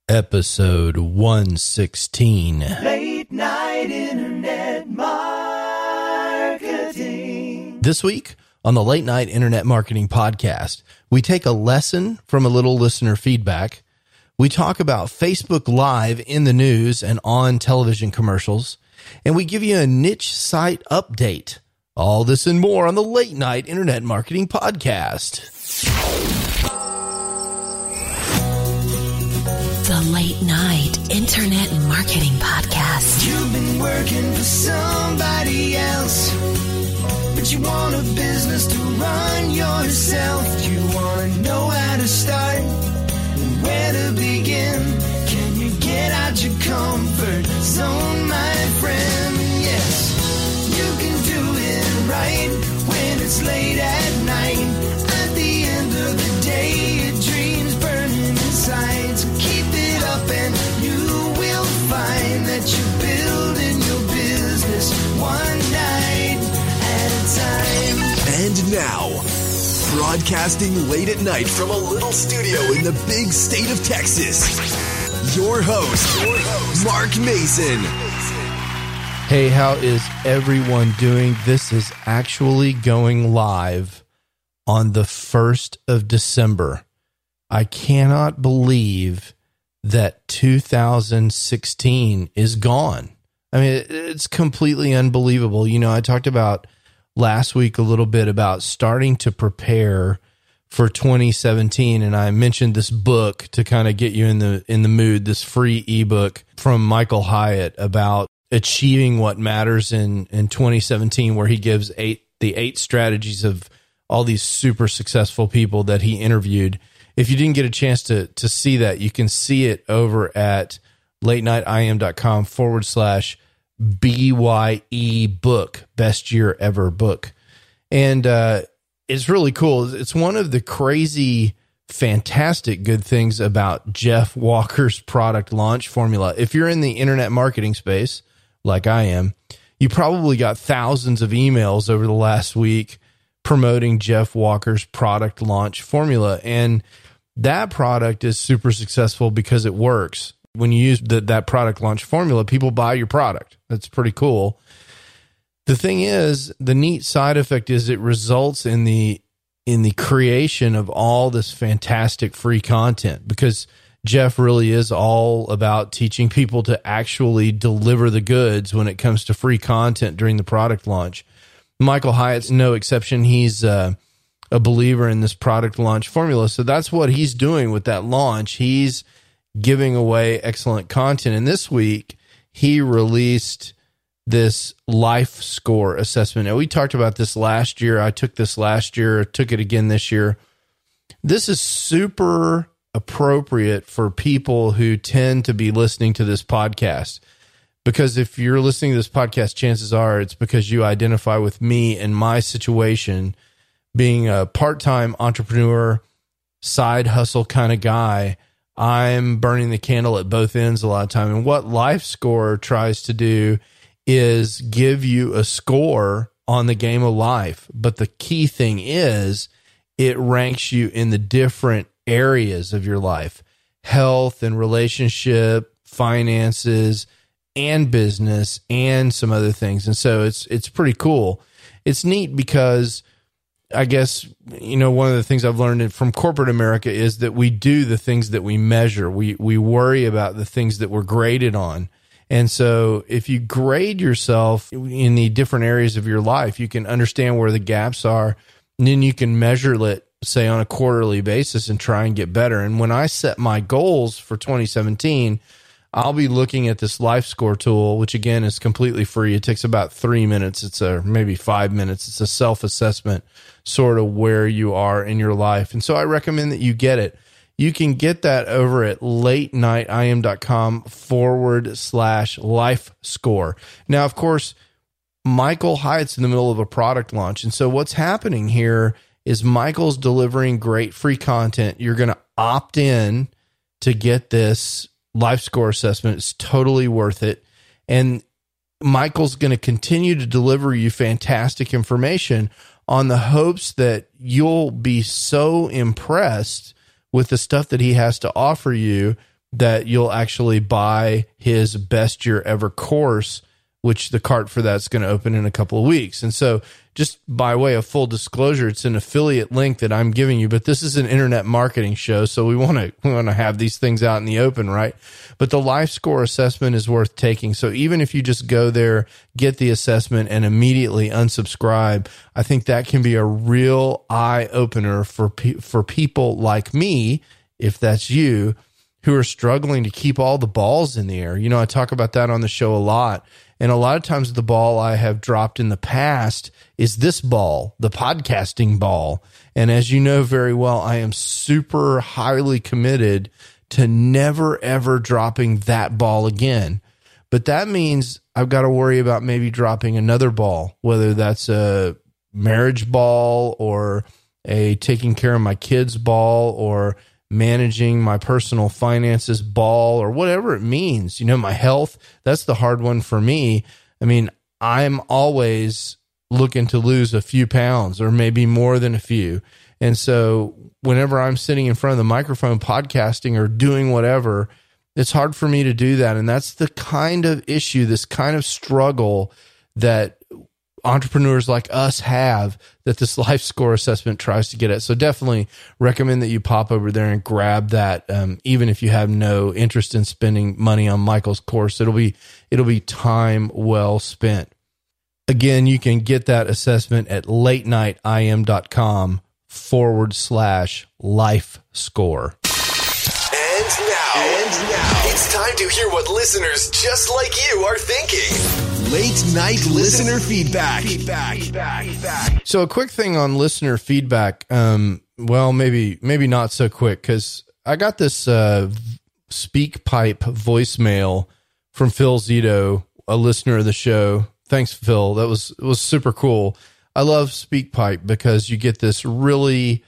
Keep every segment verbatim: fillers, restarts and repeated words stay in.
Episode one sixteen. Late Night Internet Marketing. This week on the Late Night Internet Marketing Podcast, we take a lesson from a little listener feedback. We talk about Facebook Live in the news and on television commercials, and we give you a niche site update. All this and more on the Late Night Internet Marketing Podcast. The Late Night Internet Marketing Podcast. You've been working for somebody else, but you want a business to run yourself. You want to know how to start and where to begin. Can you get out your comfort zone, my friend? Yes, you can do it right when it's late at night. At the end of the day, your dreams burning inside. So keep it up and you will find that you're building your business one night at a time. And now, broadcasting late at night from a little studio in the big state of Texas, your host, your host, Mark Mason. Hey, how is everyone doing? This is actually going live on the first of December. I cannot believe that two thousand sixteen is gone. I mean, it's completely unbelievable. You know, I talked about last week a little bit about starting to prepare for twenty seventeen, and I mentioned this book to kind of get you in the in the mood, this free ebook from Michael Hyatt about achieving what matters in, in twenty seventeen, where he gives eight the eight strategies of all these super successful people that he interviewed. If you didn't get a chance to to see that, you can see it over at latenightim.com forward slash BYE book, best year ever book. And uh, it's really cool. It's one of the crazy, fantastic good things about Jeff Walker's product launch formula. If you're in the internet marketing space, like I am, you probably got thousands of emails over the last week promoting Jeff Walker's product launch formula. And that product is super successful because it works. When you use the, that product launch formula, people buy your product. That's pretty cool. The thing is, the neat side effect is it results in the in the creation of all this fantastic free content, because Jeff really is all about teaching people to actually deliver the goods when it comes to free content during the product launch. Michael Hyatt's no exception. He's uh, a believer in this product launch formula. So that's what he's doing with that launch. He's giving away excellent content. And this week, he released this life score assessment. Now, we talked about this last year. I took this last year, took it again this year. This is super appropriate for people who tend to be listening to this podcast. Because if you're listening to this podcast, chances are it's because you identify with me and my situation, being a part-time entrepreneur, side hustle kind of guy. I'm burning the candle at both ends a lot of time. And what Life Score tries to do is give you a score on the game of life. But the key thing is it ranks you in the different areas of your life: health and relationship, finances, and business, and some other things. And so it's it's pretty cool. It's neat because I guess, you know, one of the things I've learned from corporate America is that we do the things that we measure. We we worry about the things that we're graded on. And so if you grade yourself in the different areas of your life, you can understand where the gaps are, and then you can measure it, say, on a quarterly basis and try and get better. And when I set my goals for twenty seventeen, I'll be looking at this Life Score tool, which again is completely free. It takes about three minutes. It's a maybe five minutes. It's a self-assessment, sort of where you are in your life. And so I recommend that you get it. You can get that over at latenightim.com forward slash life score. Now, of course, Michael Hyatt's in the middle of a product launch. And so what's happening here is Michael's delivering great free content. You're going to opt in to get this Life Score assessment. It's totally worth it. And Michael's going to continue to deliver you fantastic information on the hopes that you'll be so impressed with the stuff that he has to offer you that you'll actually buy his best year ever course, which the cart for that's going to open in a couple of weeks. And so just by way of full disclosure, it's an affiliate link that I'm giving you, but this is an internet marketing show. So we want to, we want to have these things out in the open, right? But the life score assessment is worth taking. So even if you just go there, get the assessment and immediately unsubscribe, I think that can be a real eye opener for, pe- for people like me, if that's you, who are struggling to keep all the balls in the air. You know, I talk about that on the show a lot. And a lot of times the ball I have dropped in the past is this ball, the podcasting ball. And as you know very well, I am super highly committed to never, ever dropping that ball again. But that means I've got to worry about maybe dropping another ball, whether that's a marriage ball or a taking care of my kids ball or managing my personal finances ball or whatever it means. You know, my health, that's the hard one for me. I mean, I'm always looking to lose a few pounds or maybe more than a few. And so whenever I'm sitting in front of the microphone podcasting or doing whatever, it's hard for me to do that. And that's the kind of issue, this kind of struggle that entrepreneurs like us have, that this life score assessment tries to get at. So definitely recommend that you pop over there and grab that. Um, even if you have no interest in spending money on Michael's course, it'll be, it'll be time well spent. Again, you can get that assessment at late night I M dot com forward slash life score. And now, and now, it's time to hear what listeners just like you are thinking. Late night listener feedback. Feedback. Feedback. Feedback. So a quick thing on listener feedback. Um, well, maybe maybe not so quick, because I got this uh, SpeakPipe voicemail from Phil Zito, a listener of the show. Thanks, Phil. That was it was super cool. I love SpeakPipe because you get this really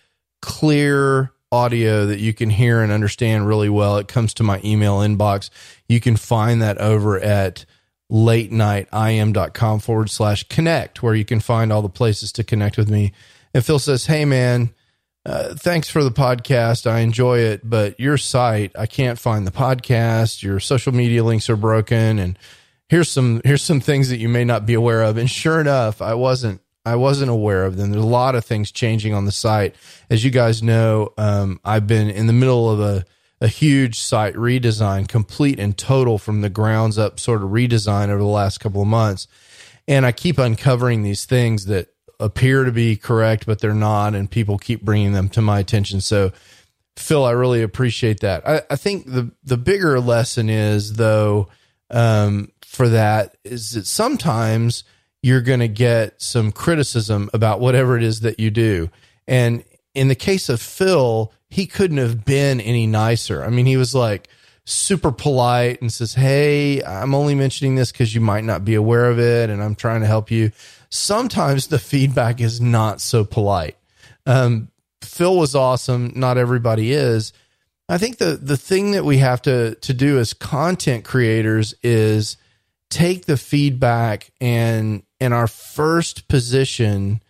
clear audio that you can hear and understand really well. It comes to my email inbox. You can find that over at late night I M dot com forward slash connect, where you can find all the places to connect with me. And Phil says, hey man, uh, thanks for the podcast. I enjoy it, but your site, I can't find the podcast. Your social media links are broken. And here's some, here's some things that you may not be aware of. And sure enough, I wasn't, I wasn't aware of them. There's a lot of things changing on the site. As you guys know, um, I've been in the middle of a, a huge site redesign, complete and total from the grounds up sort of redesign over the last couple of months. And I keep uncovering these things that appear to be correct, but they're not. And people keep bringing them to my attention. So Phil, I really appreciate that. I, I think the, the bigger lesson is though, um, for that is that sometimes you're going to get some criticism about whatever it is that you do. And in the case of Phil, he couldn't have been any nicer. I mean, he was like super polite and says, hey, I'm only mentioning this because you might not be aware of it, and I'm trying to help you. Sometimes the feedback is not so polite. Um, Phil was awesome. Not everybody is. I think the, the thing that we have to, to do as content creators is take the feedback, and and our first position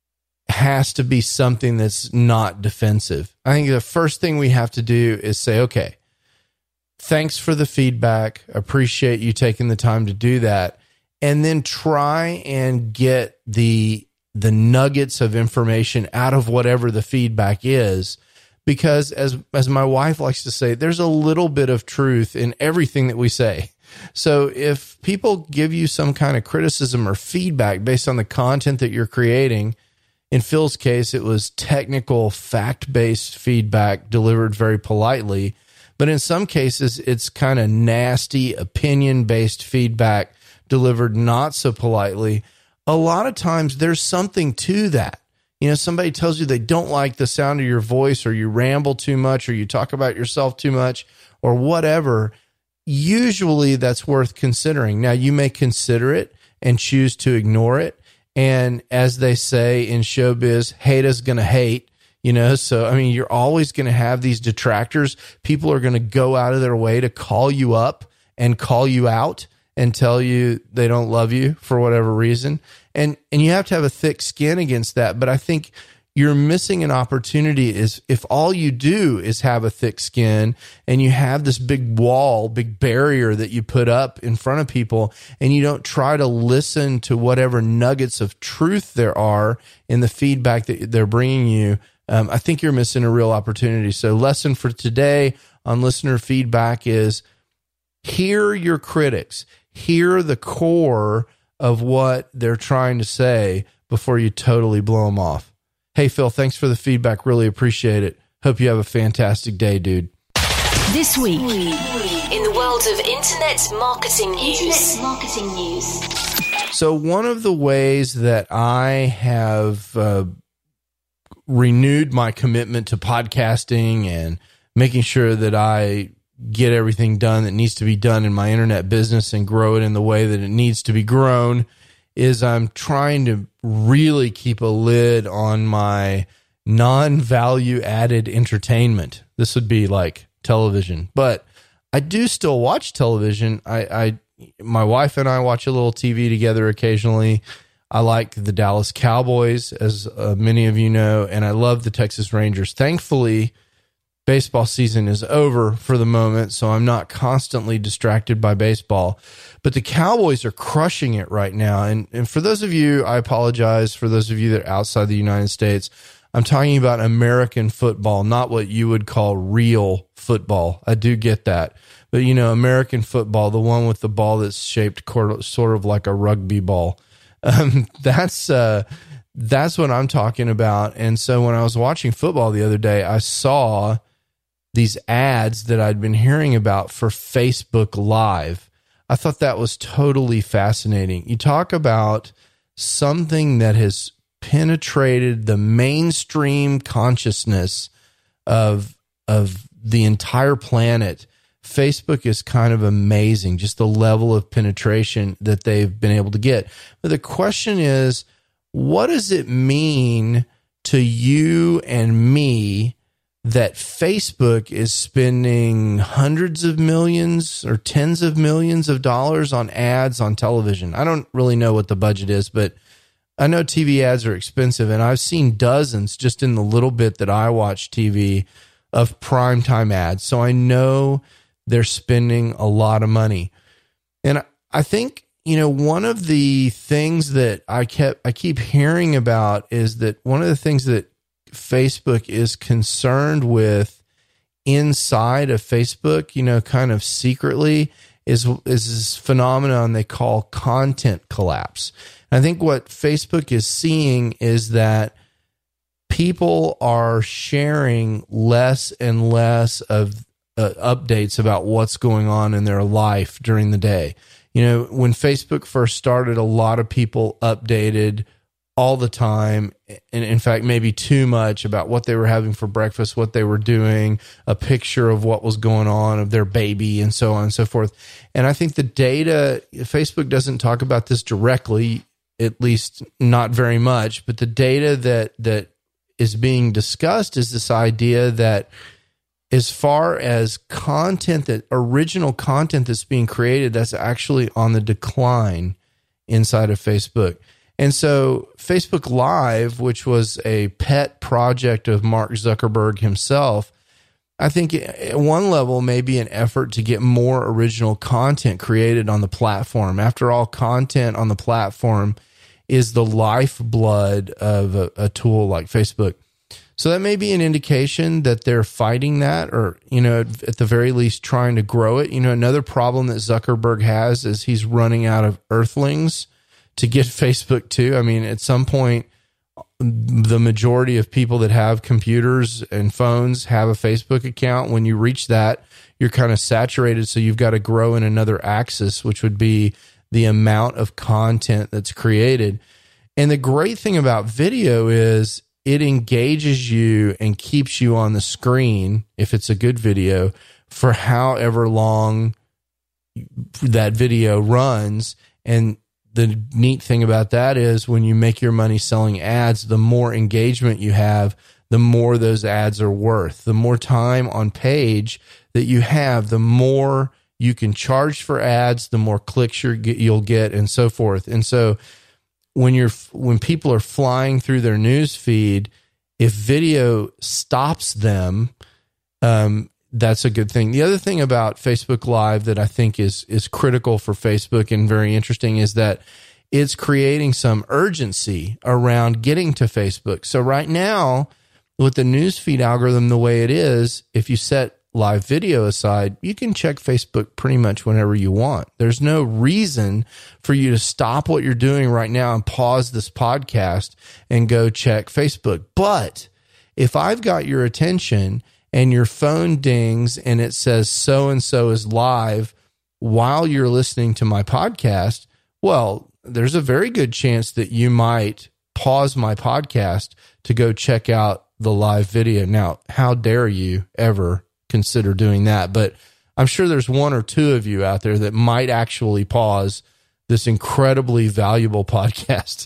has to be something that's not defensive. I think the first thing we have to do is say, okay, thanks for the feedback. Appreciate you taking the time to do that. And then try and get the the nuggets of information out of whatever the feedback is. Because as as my wife likes to say, there's a little bit of truth in everything that we say. So if people give you some kind of criticism or feedback based on the content that you're creating, in Phil's case, it was technical, fact-based feedback delivered very politely. But in some cases, it's kind of nasty, opinion-based feedback delivered not so politely. A lot of times there's something to that. You know, somebody tells you they don't like the sound of your voice, or you ramble too much, or you talk about yourself too much, or whatever. Usually that's worth considering. Now, you may consider it and choose to ignore it. And as they say in showbiz, hate is going to hate, you know? So, I mean, you're always going to have these detractors. People are going to go out of their way to call you up and call you out and tell you they don't love you for whatever reason. And, and you have to have a thick skin against that. But I think you're missing an opportunity is if all you do is have a thick skin and you have this big wall, big barrier that you put up in front of people, and you don't try to listen to whatever nuggets of truth there are in the feedback that they're bringing you, um, I think you're missing a real opportunity. So lesson for today on listener feedback is hear your critics, hear the core of what they're trying to say before you totally blow them off. Hey, Phil, thanks for the feedback. Really appreciate it. Hope you have a fantastic day, dude. This week, in the world of internet marketing news. Internet marketing news. So one of the ways that I have uh, renewed my commitment to podcasting and making sure that I get everything done that needs to be done in my internet business and grow it in the way that it needs to be grown is I'm trying to really keep a lid on my non-value added entertainment. This would be like television, but I do still watch television. I, I, my wife and I watch a little T V together occasionally. I like the Dallas Cowboys, as uh, many of you know, and I love the Texas Rangers. Thankfully, baseball season is over for the moment, so I'm not constantly distracted by baseball. But the Cowboys are crushing it right now. And, and for those of you, I apologize, for those of you that are outside the United States, I'm talking about American football, not what you would call real football. I do get that. But, you know, American football, the one with the ball that's shaped sort of like a rugby ball. Um, that's uh, that's what I'm talking about. And so when I was watching football the other day, I saw these ads that I'd been hearing about for Facebook Live. I thought that was totally fascinating. You talk about something that has penetrated the mainstream consciousness of, of the entire planet. Facebook is kind of amazing, just the level of penetration that they've been able to get. But the question is, what does it mean to you and me that Facebook is spending hundreds of millions or tens of millions of dollars on ads on television? I don't really know what the budget is, but I know T V ads are expensive, and I've seen dozens just in the little bit that I watch T V of primetime ads. So I know they're spending a lot of money. And I think, you know, one of the things that I kept, I keep hearing about is that one of the things that Facebook is concerned with inside of Facebook, you know, kind of secretly, is, is this phenomenon they call content collapse. And I think what Facebook is seeing is that people are sharing less and less of uh, updates about what's going on in their life during the day. You know, when Facebook first started, a lot of people updated all the time, and in fact, maybe too much, about what they were having for breakfast, what they were doing, a picture of what was going on, of their baby, and so on and so forth. And I think the data, Facebook doesn't talk about this directly, at least not very much, but the data that that is being discussed is this idea that as far as content, that original content that's being created, that's actually on the decline inside of Facebook. And so Facebook Live, which was a pet project of Mark Zuckerberg himself, I think at one level may be an effort to get more original content created on the platform. After all, content on the platform is the lifeblood of a, a tool like Facebook. So that may be an indication that they're fighting that, or, you know, at the very least trying to grow it. You know, another problem that Zuckerberg has is he's running out of earthlings to get Facebook to. I mean, at some point, the majority of people that have computers and phones have a Facebook account. When you reach that, you're kind of saturated. So you've got to grow in another axis, which would be the amount of content that's created. And the great thing about video is it engages you and keeps you on the screen, if it's a good video, for however long that video runs. And the neat thing about that is when you make your money selling ads, the more engagement you have, the more those ads are worth. The more time on page that you have, the more you can charge for ads, the more clicks you're, you'll get, and so forth. And so when you're when people are flying through their news feed If video stops them, um, that's a good thing. The other thing about Facebook Live that I think is is critical for Facebook and very interesting is that it's creating some urgency around getting to Facebook. So right now, with the newsfeed algorithm the way it is, if you set live video aside, you can check Facebook pretty much whenever you want. There's no reason for you to stop what you're doing right now and pause this podcast and go check Facebook. But if I've got your attention and your phone dings and it says so-and-so is live while you're listening to my podcast, well, there's a very good chance that you might pause my podcast to go check out the live video. Now, how dare you ever consider doing that? But I'm sure there's one or two of you out there that might actually pause this incredibly valuable podcast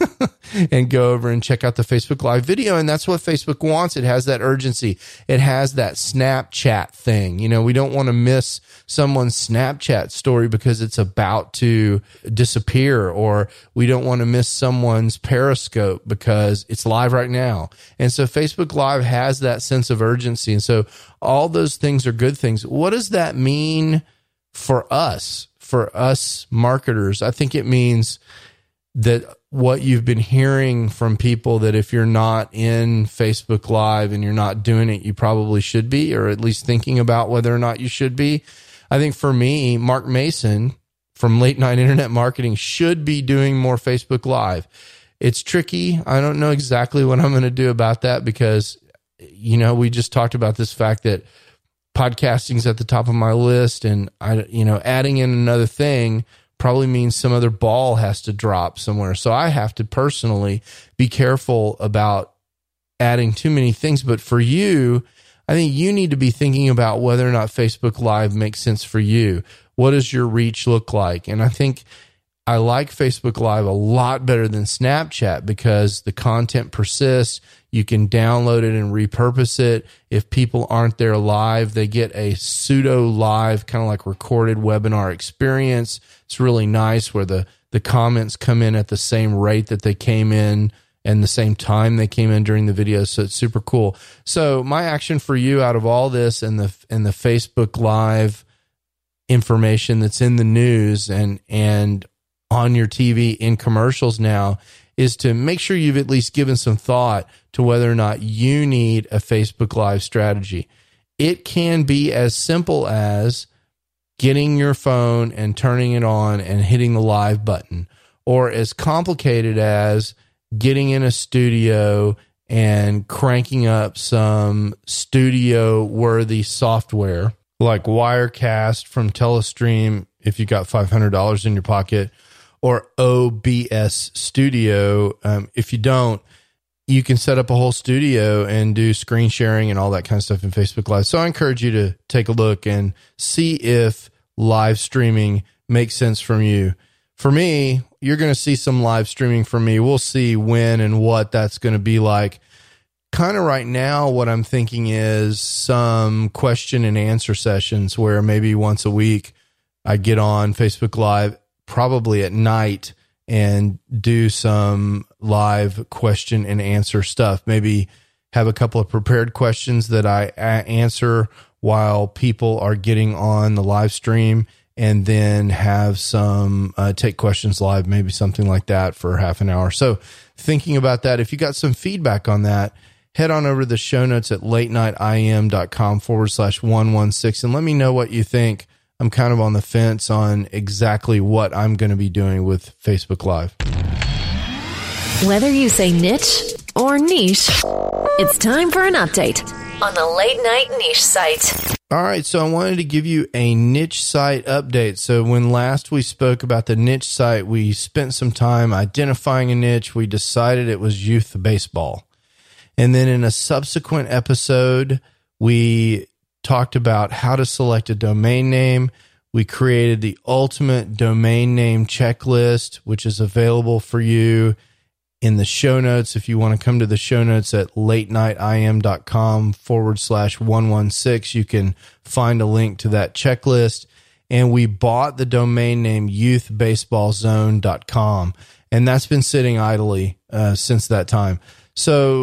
and go over and check out the Facebook Live video. And that's what Facebook wants. It has that urgency. It has that Snapchat thing. You know, we don't want to miss someone's Snapchat story because it's about to disappear, or we don't want to miss someone's Periscope because it's live right now. And so Facebook Live has that sense of urgency. And so all those things are good things. What does that mean for us? For us marketers, I think it means that what you've been hearing from people, that if you're not in Facebook Live and you're not doing it, you probably should be, or at least thinking about whether or not you should be. I think for me, Mark Mason from Late Night Internet Marketing should be doing more Facebook Live. It's tricky. I don't know exactly what I'm going to do about that because, you know, we just talked about this fact that podcasting's at the top of my list, and I, you know, adding in another thing probably means some other ball has to drop somewhere. So I have to personally be careful about adding too many things. But for you, I think you need to be thinking about whether or not Facebook Live makes sense for you. What does your reach look like? And I think I like Facebook Live a lot better than Snapchat because the content persists. You can download it and repurpose it. If people aren't there live, they get a pseudo live, kind of like recorded webinar experience. It's really nice where the, the comments come in at the same rate that they came in and the same time they came in during the video. So it's super cool. So my action for you out of all this and the, and the Facebook Live information that's in the news and, and on your T V in commercials now is to make sure you've at least given some thought to whether or not you need a Facebook Live strategy. It can be as simple as getting your phone and turning it on and hitting the live button, or as complicated as getting in a studio and cranking up some studio-worthy software like Wirecast from Telestream if you got five hundred dollars in your pocket, or O B S Studio. Um, if you don't, you can set up a whole studio and do screen sharing and all that kind of stuff in Facebook Live. So I encourage you to take a look and see if live streaming makes sense from you. For me, you're going to see some live streaming from me. We'll see when and what that's going to be like. Kind of right now, what I'm thinking is some question and answer sessions where maybe once a week I get on Facebook Live, probably at night, and do some live question and answer stuff. Maybe have a couple of prepared questions that I answer while people are getting on the live stream, and then have some uh, take questions live, maybe something like that for half an hour. So thinking about that, if you got some feedback on that, head on over to the show notes at latenightIM.com forward slash 116 and let me know what you think. I'm kind of on the fence on exactly what I'm going to be doing with Facebook Live. Whether you say niche or niche, it's time for an update on the Late Night Niche Site. All right, so I wanted to give you a niche site update. So when last we spoke about the niche site, we spent some time identifying a niche. We decided it was youth baseball. And then in a subsequent episode, we talked about how to select a domain name. We created the ultimate domain name checklist, which is available for you in the show notes. If you want to come to the show notes at latenightIM.com forward slash 116, you can find a link to that checklist. And we bought the domain name youth baseball zone dot com, and that's been sitting idly uh, since that time. So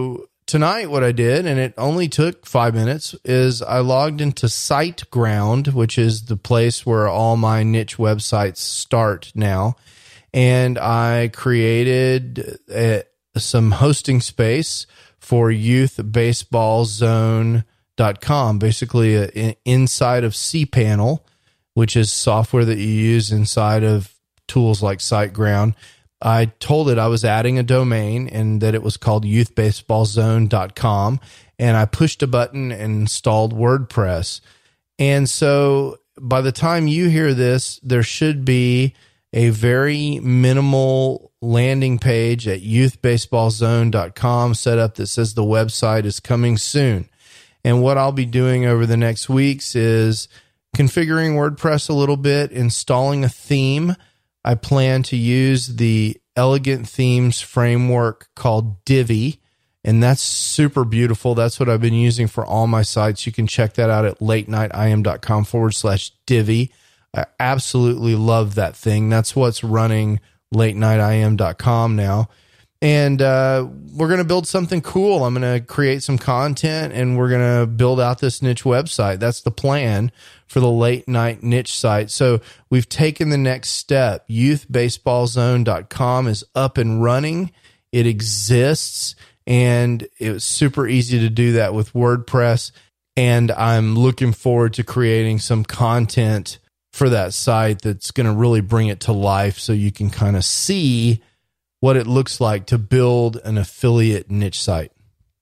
tonight what I did, and it only took five minutes, is I logged into SiteGround, which is the place where all my niche websites start now. And I created a, some hosting space for youth baseball zone dot com, basically a, inside of cPanel, which is software that you use inside of tools like SiteGround. I told it I was adding a domain and that it was called youth baseball zone dot com. And I pushed a button and installed WordPress. And so by the time you hear this, there should be a very minimal landing page at youth baseball zone dot com set up that says the website is coming soon. And what I'll be doing over the next weeks is configuring WordPress a little bit, installing a theme. I plan to use the Elegant Themes framework called Divi, and that's super beautiful. That's what I've been using for all my sites. You can check that out at late night i m dot com forward slash Divi. I absolutely love that thing. That's what's running late night i m dot com now. And uh, we're going to build something cool. I'm going to create some content, and we're going to build out this niche website. That's the plan for the late night niche site. So we've taken the next step. youth baseball zone dot com is up and running. It exists, and it was super easy to do that with WordPress. And I'm looking forward to creating some content for that site that's going to really bring it to life so you can kind of see what it looks like to build an affiliate niche site.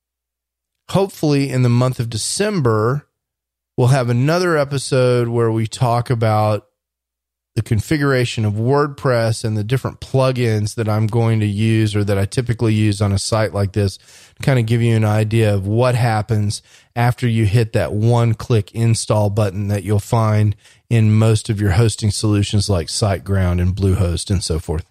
Hopefully in the month of December, we'll have another episode where we talk about the configuration of WordPress and the different plugins that I'm going to use or that I typically use on a site like this, to kind of give you an idea of what happens after you hit that one-click install button that you'll find in most of your hosting solutions like SiteGround and Bluehost and so forth.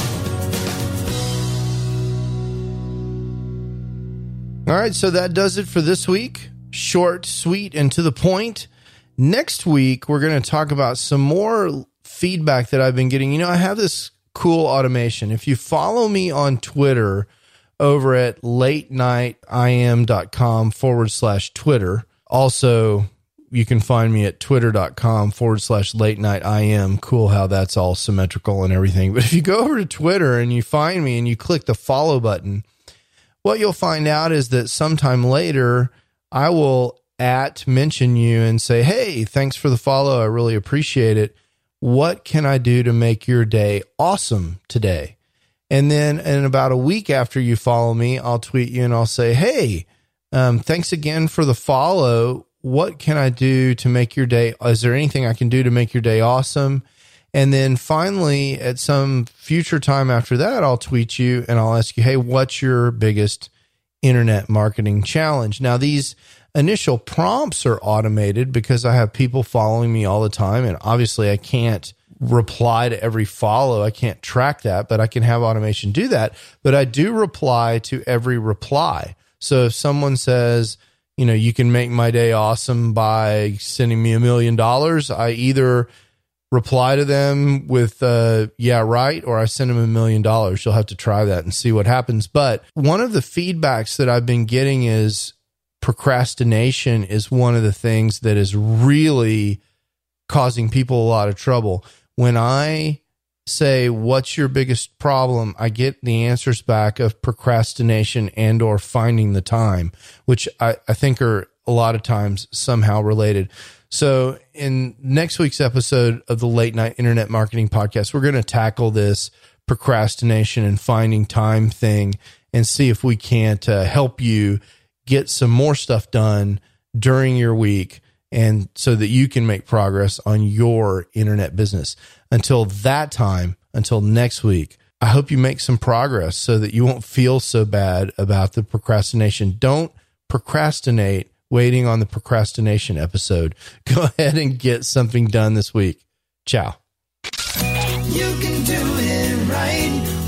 All right, so that does it for this week. Short, sweet, and to the point. Next week, we're going to talk about some more feedback that I've been getting. You know, I have this cool automation. If you follow me on Twitter over at late night i m dot com forward slash Twitter, also you can find me at twitter.com forward slash late night im. Cool how that's all symmetrical and everything. But if you go over to Twitter and you find me and you click the follow button, what you'll find out is that sometime later, I will at mention you and say, hey, thanks for the follow. I really appreciate it. What can I do to make your day awesome today? And then in about a week after you follow me, I'll tweet you and I'll say, hey, um, thanks again for the follow. What can I do to make your day? Is there anything I can do to make your day awesome? And then finally, at some future time after that, I'll tweet you and I'll ask you, hey, what's your biggest internet marketing challenge? Now, these initial prompts are automated because I have people following me all the time. And obviously, I can't reply to every follow. I can't track that, but I can have automation do that. But I do reply to every reply. So if someone says, you know, you can make my day awesome by sending me a million dollars, I either reply to them with, uh, yeah, right, or I send them a million dollars. You'll have to try that and see what happens. But one of the feedbacks that I've been getting is procrastination is one of the things that is really causing people a lot of trouble. When I say, what's your biggest problem? I get the answers back of procrastination and or finding the time, which I, I think are a lot of times somehow related. So in next week's episode of the Late Night Internet Marketing Podcast, we're going to tackle this procrastination and finding time thing and see if we can't uh, help you get some more stuff done during your week and so that you can make progress on your internet business. Until that time, until next week, I hope you make some progress so that you won't feel so bad about the procrastination. Don't procrastinate waiting on the procrastination episode. Go ahead and get something done this week. Ciao. You can do it right when it's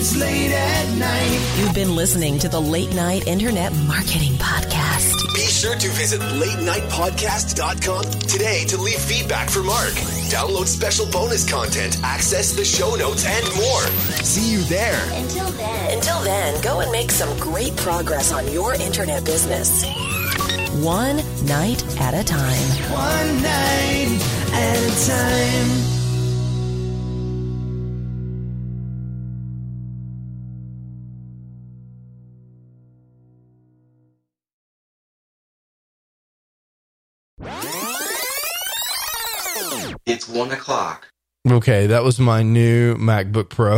it's late at night. You've been listening to the Late Night Internet Marketing Podcast. Be sure to visit late night podcast dot com today to leave feedback for Mark. Download special bonus content, access the show notes, and more. See you there. Until then, until then, go and make some great progress on your internet business. One night at a time. One night at a time. It's one o'clock. Okay, that was my new MacBook Pro.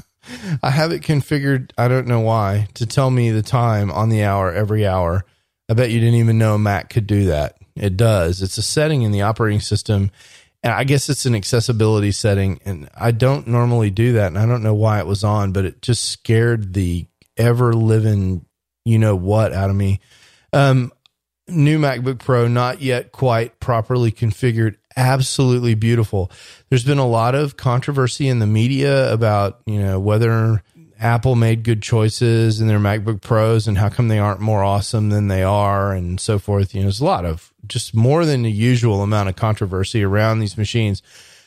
I have it configured, I don't know why, to tell me the time on the hour every hour. I bet you didn't even know a Mac could do that. It does. It's a setting in the operating system, and I guess it's an accessibility setting, and I don't normally do that, and I don't know why it was on, but it just scared the ever-living you-know-what out of me. Um, new MacBook Pro, not yet quite properly configured. Absolutely beautiful. There's been a lot of controversy in the media about, you know, whether Apple made good choices in their MacBook Pros and how come they aren't more awesome than they are and so forth. You know, there's a lot of just more than the usual amount of controversy around these machines.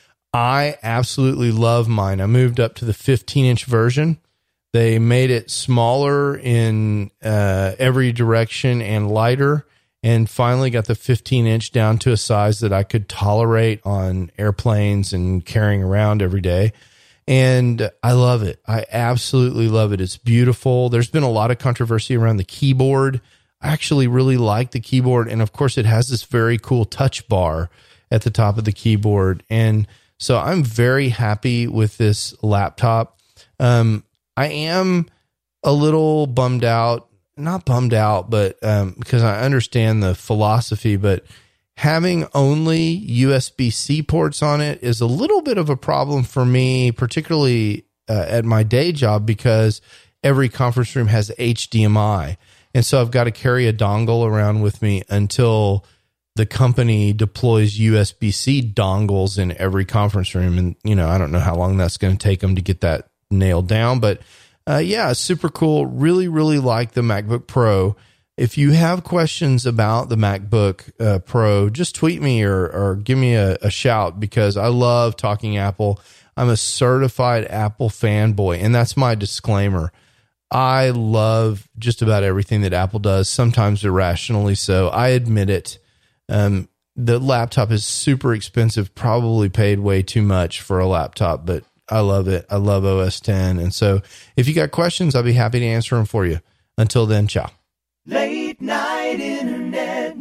I absolutely love mine. I moved up to the fifteen inch version. They made it smaller in uh, every direction and lighter, and finally got the fifteen inch down to a size that I could tolerate on airplanes and carrying around every day. And I love it. I absolutely love it. It's beautiful. There's been a lot of controversy around the keyboard. I actually really like the keyboard. And of course, it has this very cool touch bar at the top of the keyboard. And so I'm very happy with this laptop. Um, I am a little bummed out. Not bummed out, but um, because I understand the philosophy, but having only U S B C ports on it is a little bit of a problem for me, particularly uh, at my day job, because every conference room has H D M I. And so I've got to carry a dongle around with me until the company deploys U S B C dongles in every conference room. And, you know, I don't know how long that's going to take them to get that nailed down, but Uh, yeah, super cool. Really, really like the MacBook Pro. If you have questions about the MacBook uh, Pro, just tweet me or, or give me a, a shout, because I love talking Apple. I'm a certified Apple fanboy, and that's my disclaimer. I love just about everything that Apple does, sometimes irrationally so. I admit it. Um, the laptop is super expensive, probably paid way too much for a laptop, but I love it. I love O S ten. And so if you got questions, I'll be happy to answer them for you. Until then, ciao. Late night internet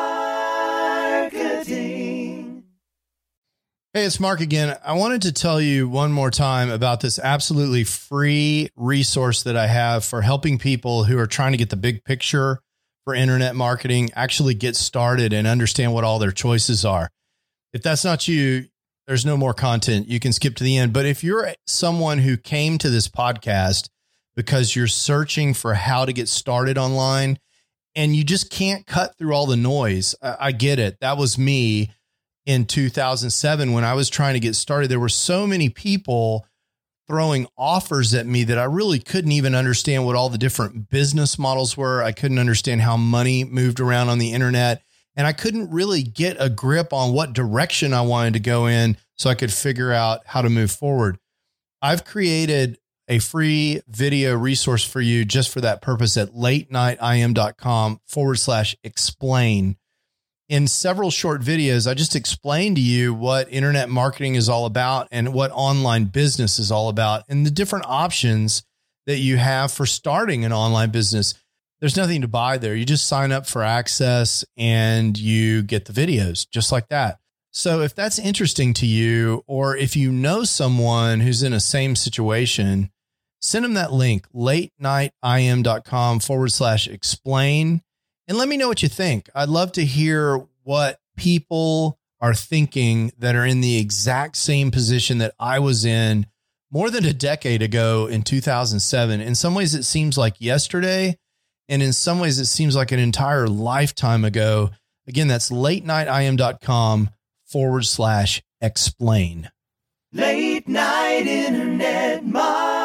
marketing. Hey, it's Mark again. I wanted to tell you one more time about this absolutely free resource that I have for helping people who are trying to get the big picture for internet marketing, actually get started and understand what all their choices are. If that's not you, there's no more content. You can skip to the end. But if you're someone who came to this podcast because you're searching for how to get started online and you just can't cut through all the noise, I, I get it. That was me in two thousand seven when I was trying to get started. There were so many people throwing offers at me that I really couldn't even understand what all the different business models were. I couldn't understand how money moved around on the internet. And I couldn't really get a grip on what direction I wanted to go in so I could figure out how to move forward. I've created a free video resource for you just for that purpose at late night I M dot com forward slash explain. In several short videos, I just explained to you what internet marketing is all about and what online business is all about and the different options that you have for starting an online business. There's nothing to buy there. You just sign up for access and you get the videos just like that. So if that's interesting to you, or if you know someone who's in a same situation, send them that link, late night I M dot com forward slash explain. And let me know what you think. I'd love to hear what people are thinking that are in the exact same position that I was in more than a decade ago in two thousand seven. In some ways, it seems like yesterday. And in some ways, it seems like an entire lifetime ago. Again, that's late night I M dot com forward slash explain. Late night internet marketing.